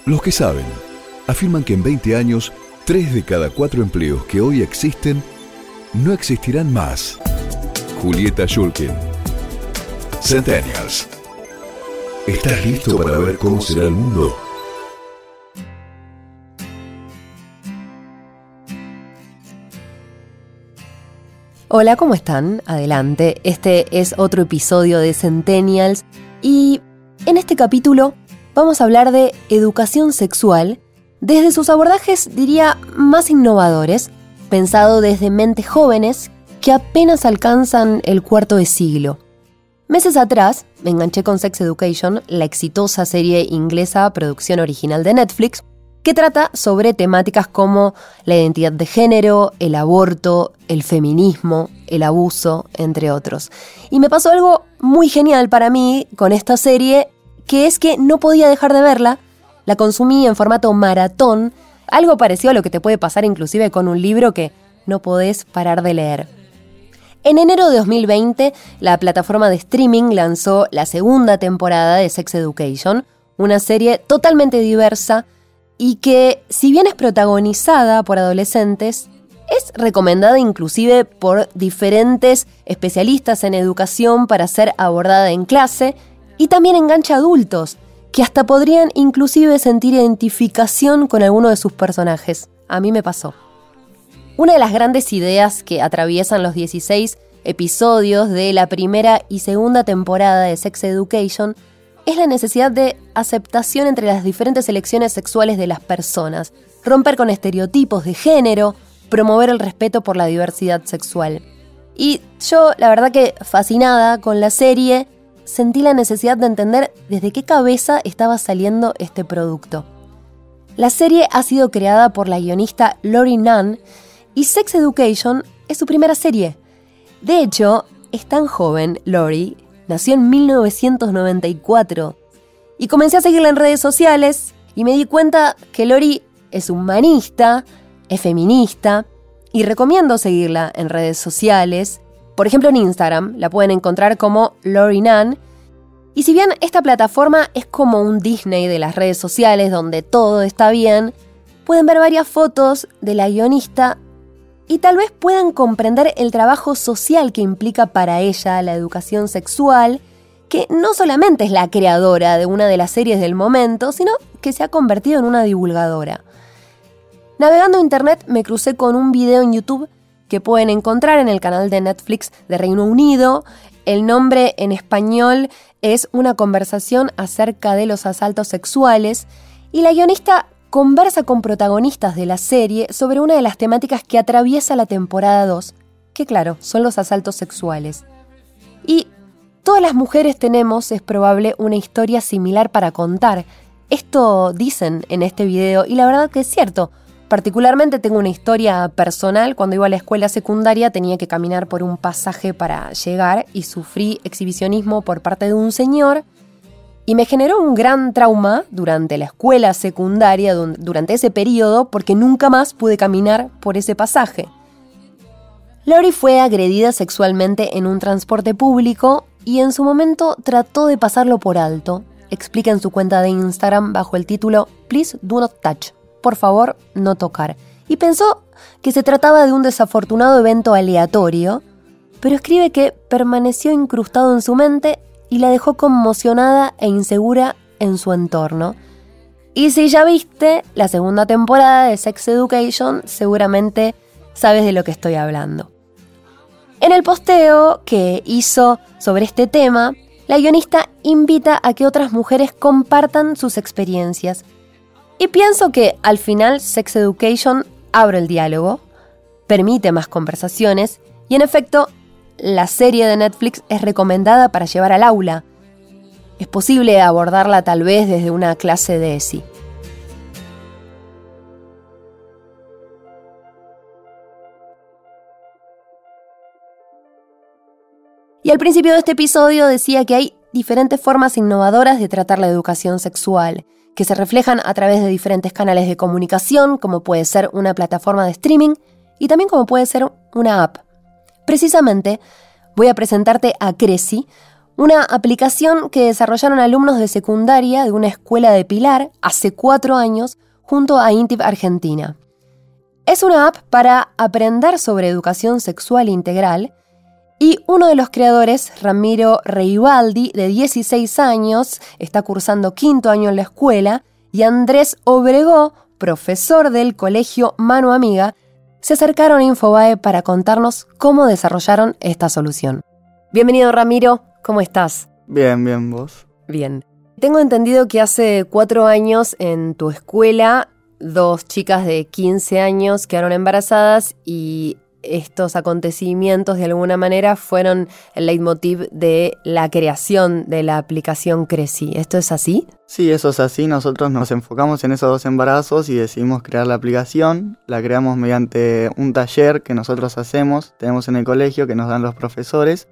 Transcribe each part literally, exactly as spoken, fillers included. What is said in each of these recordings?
Los que saben afirman que en veinte años, tres de cada cuatro empleos que hoy existen no existirán más. Julieta Shulkin. Centennials. ¿Estás listo para ver cómo será el mundo? Hola, ¿cómo están? Adelante. Este es otro episodio de Centennials y en este capítulo vamos a hablar de educación sexual desde sus abordajes, diría, más innovadores, pensado desde mentes jóvenes que apenas alcanzan el cuarto de siglo. Meses atrás me enganché con Sex Education, la exitosa serie inglesa producción original de Netflix, que trata sobre temáticas como la identidad de género, el aborto, el feminismo, el abuso, entre otros. Y me pasó algo muy genial para mí con esta serie, que es que no podía dejar de verla, la consumí en formato maratón, algo parecido a lo que te puede pasar inclusive con un libro que no podés parar de leer. En enero de dos mil veinte, la plataforma de streaming lanzó la segunda temporada de Sex Education, una serie totalmente diversa y que, si bien es protagonizada por adolescentes, es recomendada inclusive por diferentes especialistas en educación para ser abordada en clase y también engancha a adultos, que hasta podrían inclusive sentir identificación con alguno de sus personajes. A mí me pasó. Una de las grandes ideas que atraviesan los dieciséis episodios de la primera y segunda temporada de Sex Education es la necesidad de aceptación entre las diferentes elecciones sexuales de las personas, romper con estereotipos de género, promover el respeto por la diversidad sexual. Y yo, la verdad que fascinada con la serie, sentí la necesidad de entender desde qué cabeza estaba saliendo este producto. La serie ha sido creada por la guionista Lori Nunn y Sex Education es su primera serie. De hecho, es tan joven, Lori, nació en mil novecientos noventa y cuatro y comencé a seguirla en redes sociales y me di cuenta que Lori es humanista, es feminista y recomiendo seguirla en redes sociales. Por ejemplo, en Instagram la pueden encontrar como Lori Nunn. Y si bien esta plataforma es como un Disney de las redes sociales donde todo está bien, pueden ver varias fotos de la guionista y tal vez puedan comprender el trabajo social que implica para ella la educación sexual, que no solamente es la creadora de una de las series del momento, sino que se ha convertido en una divulgadora. Navegando internet me crucé con un video en YouTube que pueden encontrar en el canal de Netflix de Reino Unido. El nombre en español es Una conversación acerca de los asaltos sexuales y la guionista conversa con protagonistas de la serie sobre una de las temáticas que atraviesa la temporada dos, que claro, son los asaltos sexuales. Y todas las mujeres tenemos, es probable, una historia similar para contar. Esto dicen en este video y la verdad que es cierto. Particularmente tengo una historia personal. Cuando iba a la escuela secundaria tenía que caminar por un pasaje para llegar y sufrí exhibicionismo por parte de un señor y me generó un gran trauma durante la escuela secundaria, durante ese periodo, porque nunca más pude caminar por ese pasaje. Lori fue agredida sexualmente en un transporte público y en su momento trató de pasarlo por alto. Explica en su cuenta de Instagram bajo el título Please do not touch. Por favor, no tocar. Y pensó que se trataba de un desafortunado evento aleatorio, pero escribe que permaneció incrustado en su mente y la dejó conmocionada e insegura en su entorno. Y si ya viste la segunda temporada de Sex Education, seguramente sabes de lo que estoy hablando. En el posteo que hizo sobre este tema, la guionista invita a que otras mujeres compartan sus experiencias. Y pienso que al final Sex Education abre el diálogo, permite más conversaciones y en efecto la serie de Netflix es recomendada para llevar al aula. Es posible abordarla tal vez desde una clase de E S I. Y al principio de este episodio decía que hay diferentes formas innovadoras de tratar la educación sexual, que se reflejan a través de diferentes canales de comunicación, como puede ser una plataforma de streaming y también como puede ser una app. Precisamente, voy a presentarte a Creci, una aplicación que desarrollaron alumnos de secundaria de una escuela de Pilar hace cuatro años junto a INTIP Argentina. Es una app para aprender sobre educación sexual integral y uno de los creadores, Ramiro Reibaldi, de dieciséis años, está cursando quinto año en la escuela, y Andrés Obregó, profesor del colegio Mano Amiga, se acercaron a Infobae para contarnos cómo desarrollaron esta solución. Bienvenido, Ramiro, ¿cómo estás? Bien, bien, ¿vos? Bien. Tengo entendido que hace cuatro años en tu escuela dos chicas de quince años quedaron embarazadas y estos acontecimientos de alguna manera fueron el leitmotiv de la creación de la aplicación Creci. ¿Esto es así? Sí, eso es así. Nosotros nos enfocamos en esos dos embarazos y decidimos crear la aplicación. La creamos mediante un taller que nosotros hacemos, tenemos en el colegio, que nos dan los profesores,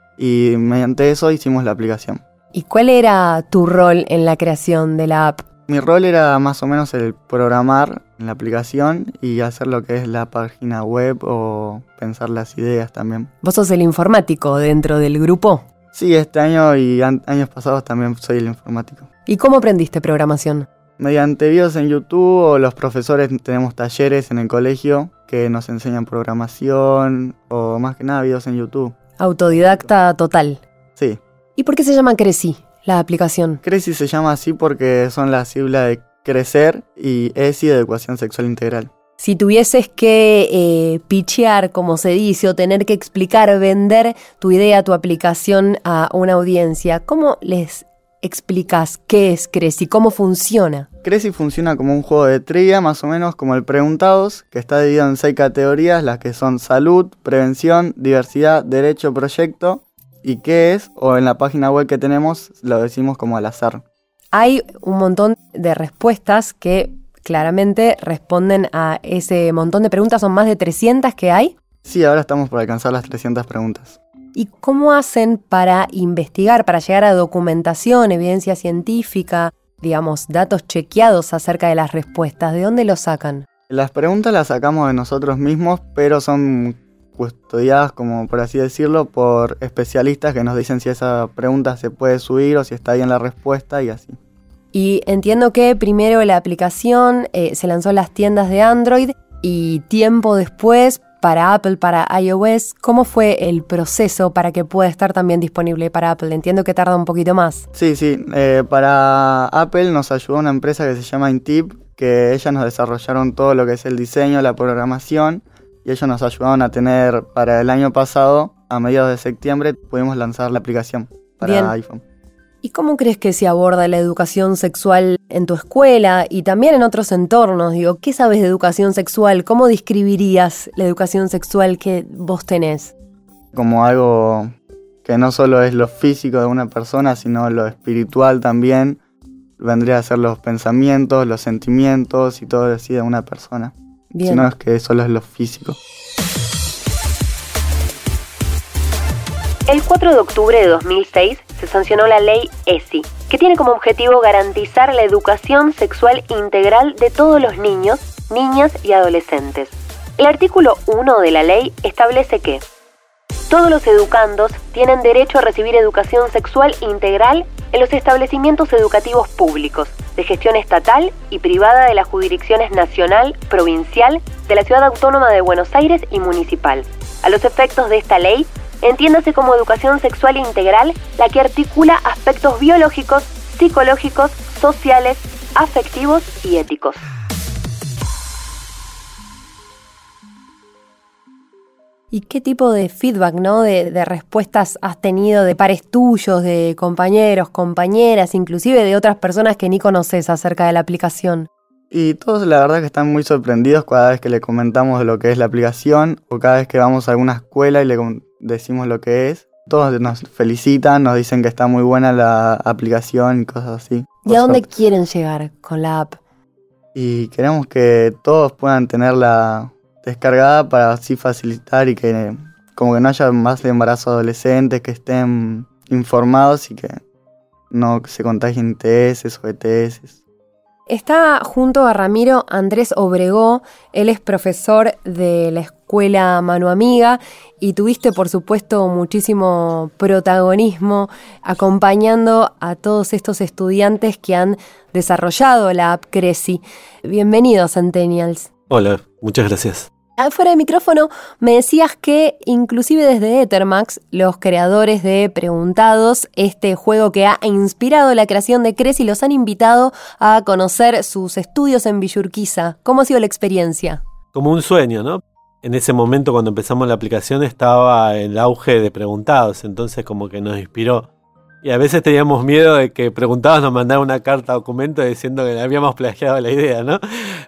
y mediante eso hicimos la aplicación. ¿Y cuál era tu rol en la creación de la app? Mi rol era más o menos el programar en la aplicación y hacer lo que es la página web o pensar las ideas también. ¿Vos sos el informático dentro del grupo? Sí, este año y an- años pasados también soy el informático. ¿Y cómo aprendiste programación? Mediante videos en YouTube o los profesores tenemos talleres en el colegio que nos enseñan programación o más que nada videos en YouTube. Autodidacta total. Sí. ¿Y por qué se llama Creci, la aplicación? Creci se llama así porque son las siglas de crecer y E S I de educación sexual integral. Si tuvieses que eh, pitchear, como se dice, o tener que explicar, vender tu idea, tu aplicación a una audiencia, ¿cómo les explicas qué es Creci? ¿Cómo funciona? Creci funciona como un juego de trivia, más o menos como el Preguntados, que está dividido en seis categorías, las que son salud, prevención, diversidad, derecho, proyecto. ¿Y qué es? O en la página web que tenemos lo decimos como al azar. Hay un montón de respuestas que claramente responden a ese montón de preguntas. ¿Son más de trescientas que hay? Sí, ahora estamos por alcanzar las trescientas preguntas. ¿Y cómo hacen para investigar, para llegar a documentación, evidencia científica, digamos, datos chequeados acerca de las respuestas? ¿De dónde los sacan? Las preguntas las sacamos de nosotros mismos, pero son custodiadas, como por así decirlo, por especialistas que nos dicen si esa pregunta se puede subir o si está bien la respuesta y así. Y entiendo que primero la aplicación eh, se lanzó en las tiendas de Android y tiempo después para Apple, para iOS. ¿Cómo fue el proceso para que pueda estar también disponible para Apple? Entiendo que tarda un poquito más. Sí, sí. Eh, para Apple nos ayudó una empresa que se llama INTIP, que ellas nos desarrollaron todo lo que es el diseño, la programación, y ellos nos ayudaron a tener para el año pasado, a mediados de septiembre, pudimos lanzar la aplicación para Bien. iPhone. ¿Y cómo crees que se aborda la educación sexual en tu escuela y también en otros entornos? Digo, ¿qué sabes de educación sexual? ¿Cómo describirías la educación sexual que vos tenés? Como algo que no solo es lo físico de una persona, sino lo espiritual también. Vendría a ser los pensamientos, los sentimientos y todo así de una persona. Bien. Si no es que solo es lo físico. El cuatro de octubre de dos mil seis se sancionó la ley E S I, que tiene como objetivo garantizar la educación sexual integral de todos los niños, niñas y adolescentes. El artículo uno de la ley establece que todos los educandos tienen derecho a recibir educación sexual integral en los establecimientos educativos públicos, de gestión estatal y privada de las jurisdicciones nacional, provincial, de la Ciudad Autónoma de Buenos Aires y municipal. A los efectos de esta ley, entiéndase como educación sexual integral la que articula aspectos biológicos, psicológicos, sociales, afectivos y éticos. ¿Y qué tipo de feedback, ¿no? de, de respuestas has tenido de pares tuyos, de compañeros, compañeras, inclusive de otras personas que ni conoces acerca de la aplicación? Y todos la verdad que están muy sorprendidos cada vez que le comentamos de lo que es la aplicación o cada vez que vamos a alguna escuela y le decimos lo que es. Todos nos felicitan, nos dicen que está muy buena la aplicación y cosas así. ¿Y a dónde quieren llegar con la app? Y queremos que todos puedan tenerla descargada para así facilitar y que como que no haya más embarazos adolescentes, que estén informados y que no se contagien T S o E T S. Está junto a Ramiro Andrés Obregó, él es profesor de la Escuela Mano Amiga y tuviste, por supuesto, muchísimo protagonismo acompañando a todos estos estudiantes que han desarrollado la app Creci. Bienvenidos, Centennials. Hola, muchas gracias. Fuera de micrófono me decías que inclusive desde Ethermax, los creadores de Preguntados, este juego que ha inspirado la creación de Creci, los han invitado a conocer sus estudios en Villa Urquiza. ¿Cómo ha sido la experiencia? Como un sueño, ¿no? En ese momento cuando empezamos la aplicación estaba el auge de Preguntados, entonces como que nos inspiró. Y a veces teníamos miedo de que Preguntados nos mandara una carta documento diciendo que le habíamos plagiado la idea, ¿no?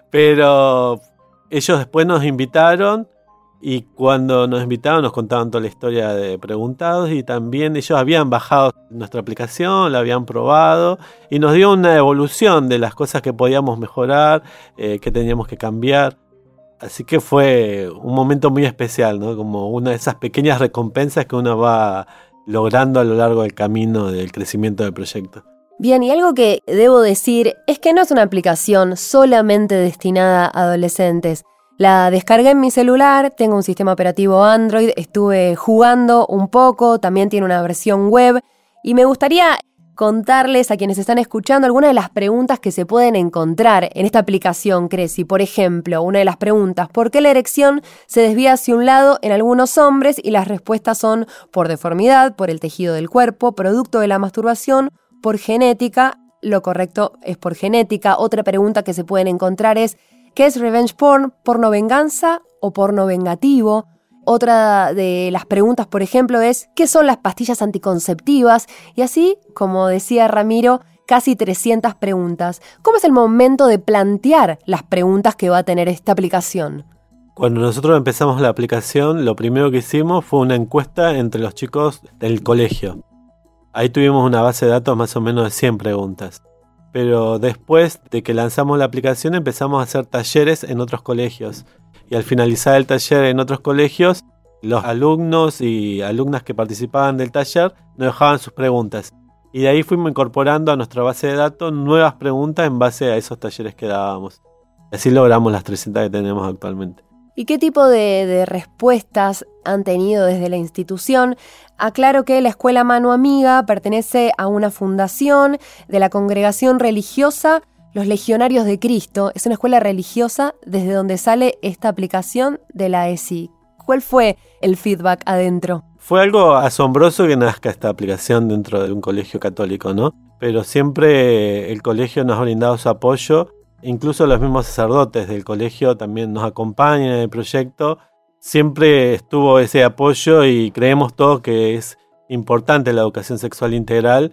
Pero ellos después nos invitaron y cuando nos invitaron nos contaban toda la historia de Preguntados y también ellos habían bajado nuestra aplicación, la habían probado y nos dio una evolución de las cosas que podíamos mejorar, eh, que teníamos que cambiar. Así que fue un momento muy especial, ¿no? Como una de esas pequeñas recompensas que uno va logrando a lo largo del camino del crecimiento del proyecto. Bien, y algo que debo decir es que no es una aplicación solamente destinada a adolescentes. La descargué en mi celular, tengo un sistema operativo Android, estuve jugando un poco, también tiene una versión web y me gustaría contarles a quienes están escuchando algunas de las preguntas que se pueden encontrar en esta aplicación Creci. Por ejemplo, una de las preguntas, ¿por qué la erección se desvía hacia un lado en algunos hombres? Y las respuestas son por deformidad, por el tejido del cuerpo, producto de la masturbación, por genética. Lo correcto es por genética. Otra pregunta que se pueden encontrar es ¿qué es revenge porn? ¿Porno venganza o porno vengativo? Otra de las preguntas, por ejemplo, es ¿qué son las pastillas anticonceptivas? Y así, como decía Ramiro, casi trescientas preguntas. ¿Cómo es el momento de plantear las preguntas que va a tener esta aplicación? Cuando nosotros empezamos la aplicación, lo primero que hicimos fue una encuesta entre los chicos del colegio. Ahí tuvimos una base de datos más o menos de cien preguntas. Pero después de que lanzamos la aplicación empezamos a hacer talleres en otros colegios. Y al finalizar el taller en otros colegios, los alumnos y alumnas que participaban del taller nos dejaban sus preguntas. Y de ahí fuimos incorporando a nuestra base de datos nuevas preguntas en base a esos talleres que dábamos. Así logramos las trescientas que tenemos actualmente. ¿Y qué tipo de, de respuestas han tenido desde la institución? Aclaro que la Escuela Mano Amiga pertenece a una fundación de la congregación religiosa Los Legionarios de Cristo. Es una escuela religiosa desde donde sale esta aplicación de la E S I. ¿Cuál fue el feedback adentro? Fue algo asombroso que nazca esta aplicación dentro de un colegio católico, ¿no? Pero siempre el colegio nos ha brindado su apoyo. Incluso los mismos sacerdotes del colegio también nos acompañan en el proyecto. Siempre estuvo ese apoyo y creemos todos que es importante la educación sexual integral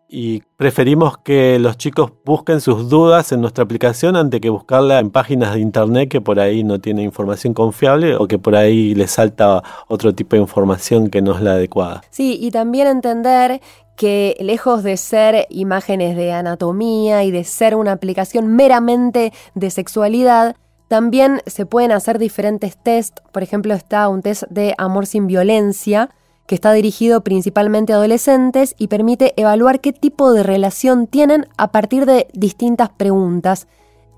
y preferimos que los chicos busquen sus dudas en nuestra aplicación antes que buscarla en páginas de internet que por ahí no tienen información confiable o que por ahí les salta otro tipo de información que no es la adecuada. Sí, y también entender que lejos de ser imágenes de anatomía y de ser una aplicación meramente de sexualidad, también se pueden hacer diferentes tests. Por ejemplo, está un test de amor sin violencia, que está dirigido principalmente a adolescentes y permite evaluar qué tipo de relación tienen a partir de distintas preguntas.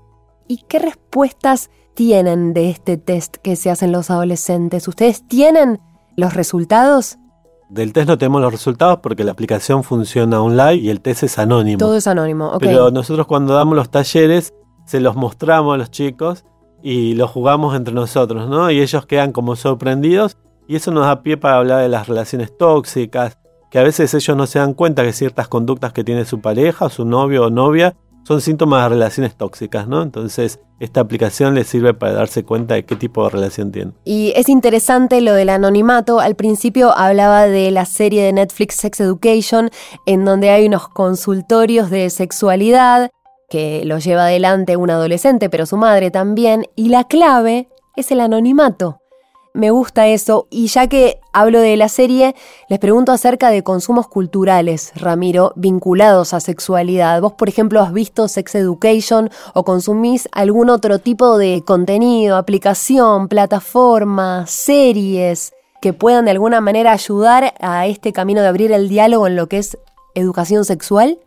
¿Y qué respuestas tienen de este test que se hacen los adolescentes? ¿Ustedes tienen los resultados? Del test no tenemos los resultados porque la aplicación funciona online y el test es anónimo. Todo es anónimo, ok. Pero nosotros cuando damos los talleres se los mostramos a los chicos y los jugamos entre nosotros, ¿no? Y ellos quedan como sorprendidos y eso nos da pie para hablar de las relaciones tóxicas, que a veces ellos no se dan cuenta que ciertas conductas que tiene su pareja, su novio o novia, son síntomas de relaciones tóxicas, ¿no? Entonces, esta aplicación les sirve para darse cuenta de qué tipo de relación tienen. Y es interesante lo del anonimato. Al principio hablaba de la serie de Netflix Sex Education, en donde hay unos consultorios de sexualidad que lo lleva adelante un adolescente, pero su madre también, y la clave es el anonimato. Me gusta eso, y ya que hablo de la serie, les pregunto acerca de consumos culturales, Ramiro, vinculados a sexualidad. ¿Vos, por ejemplo, has visto Sex Education o consumís algún otro tipo de contenido, aplicación, plataforma, series que puedan de alguna manera ayudar a este camino de abrir el diálogo en lo que es educación sexual?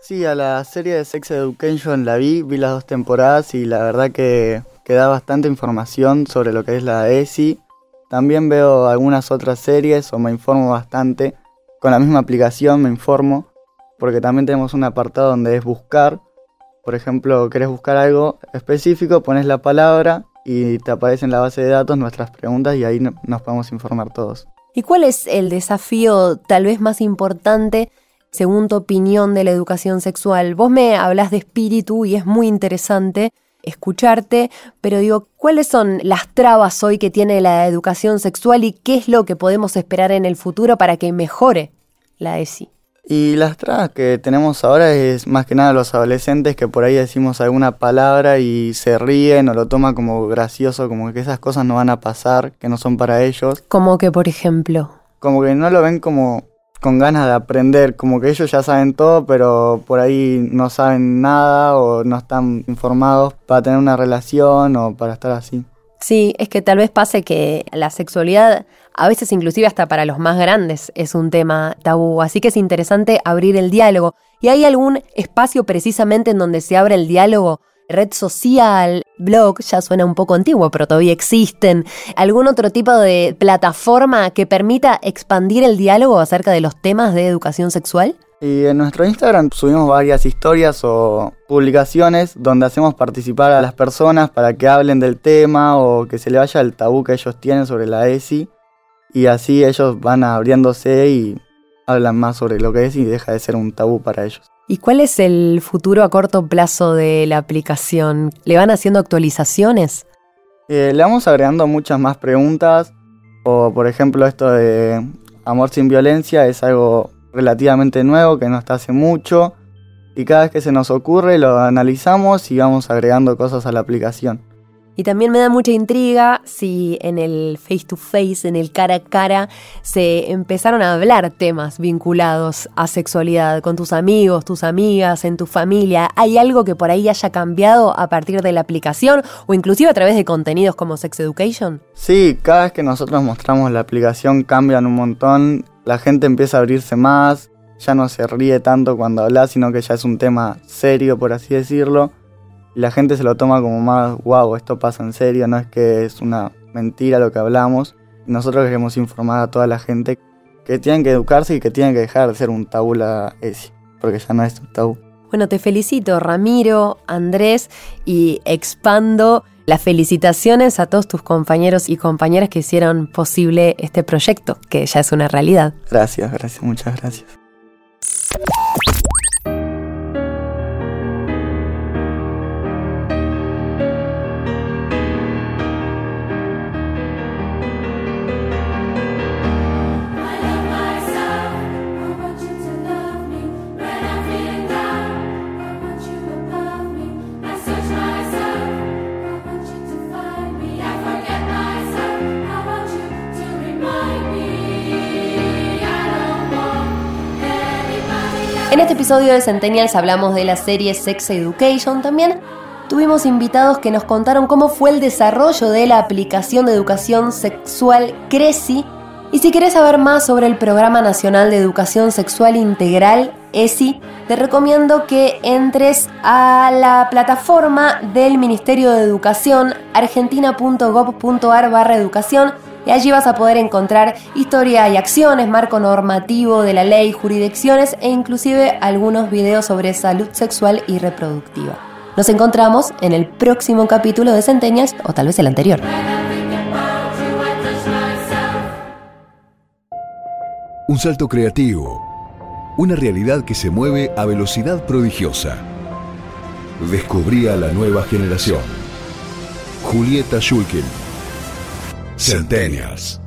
Sí, a la serie de Sex Education la vi, vi las dos temporadas y la verdad que, que da bastante información sobre lo que es la E S I. También veo algunas otras series o me informo bastante. Con la misma aplicación me informo, porque también tenemos un apartado donde es buscar. Por ejemplo, querés buscar algo específico, pones la palabra y te aparece en la base de datos nuestras preguntas y ahí no, nos podemos informar todos. ¿Y cuál es el desafío tal vez más importante, según tu opinión, de la educación sexual? Vos me hablas de espíritu y es muy interesante escucharte, pero digo, ¿cuáles son las trabas hoy que tiene la educación sexual y qué es lo que podemos esperar en el futuro para que mejore la E S I? Y las trabas que tenemos ahora es más que nada los adolescentes que por ahí decimos alguna palabra y se ríen o lo toman como gracioso, como que esas cosas no van a pasar, que no son para ellos. Como que, por ejemplo, Como que no lo ven como con ganas de aprender, como que ellos ya saben todo, pero por ahí no saben nada o no están informados para tener una relación o para estar así. sí, es que tal vez pase que la sexualidad, a veces inclusive hasta para los más grandes, es un tema tabú. Así que es interesante abrir el diálogo. ¿Y hay algún espacio precisamente en donde se abre el diálogo? Red social, blog, ya suena un poco antiguo, pero todavía existen. ¿Algún otro tipo de plataforma que permita expandir el diálogo acerca de los temas de educación sexual? Y en nuestro Instagram subimos varias historias o publicaciones donde hacemos participar a las personas para que hablen del tema o que se le vaya el tabú que ellos tienen sobre la E S I. Y así ellos van abriéndose y hablan más sobre lo que es y deja de ser un tabú para ellos. ¿Y cuál es el futuro a corto plazo de la aplicación? ¿Le van haciendo actualizaciones? Eh, le vamos agregando muchas más preguntas. O por ejemplo esto de amor sin violencia es algo relativamente nuevo que no está hace mucho. Y cada vez que se nos ocurre lo analizamos y vamos agregando cosas a la aplicación. Y también me da mucha intriga si en el face to face, en el cara a cara, se empezaron a hablar temas vinculados a sexualidad con tus amigos, tus amigas, en tu familia. ¿Hay algo que por ahí haya cambiado a partir de la aplicación o inclusive a través de contenidos como Sex Education? Sí, cada vez que nosotros mostramos la aplicación cambian un montón. La gente empieza a abrirse más, ya no se ríe tanto cuando habla, sino que ya es un tema serio, por así decirlo. Y la gente se lo toma como más, wow, esto pasa en serio, no es que es una mentira lo que hablamos. Nosotros queremos informar a toda la gente que tienen que educarse y que tienen que dejar de ser un tabú la E S I, porque ya no es un tabú. Bueno, te felicito, Ramiro, Andrés, y expando las felicitaciones a todos tus compañeros y compañeras que hicieron posible este proyecto, que ya es una realidad. Gracias, gracias, muchas gracias. En este episodio de Centennials hablamos de la serie Sex Education. También tuvimos invitados que nos contaron cómo fue el desarrollo de la aplicación de educación sexual Creci. Y si querés saber más sobre el Programa Nacional de Educación Sexual Integral, E S I, te recomiendo que entres a la plataforma del Ministerio de Educación, argentina.gov.ar barra educación, y allí vas a poder encontrar historia y acciones, marco normativo de la ley, jurisdicciones e inclusive algunos videos sobre salud sexual y reproductiva. Nos encontramos en el próximo capítulo de Centennials, o tal vez el anterior. Un salto creativo. Una realidad que se mueve a velocidad prodigiosa. Descubrí a la nueva generación. Julieta Schulkin. Centennials.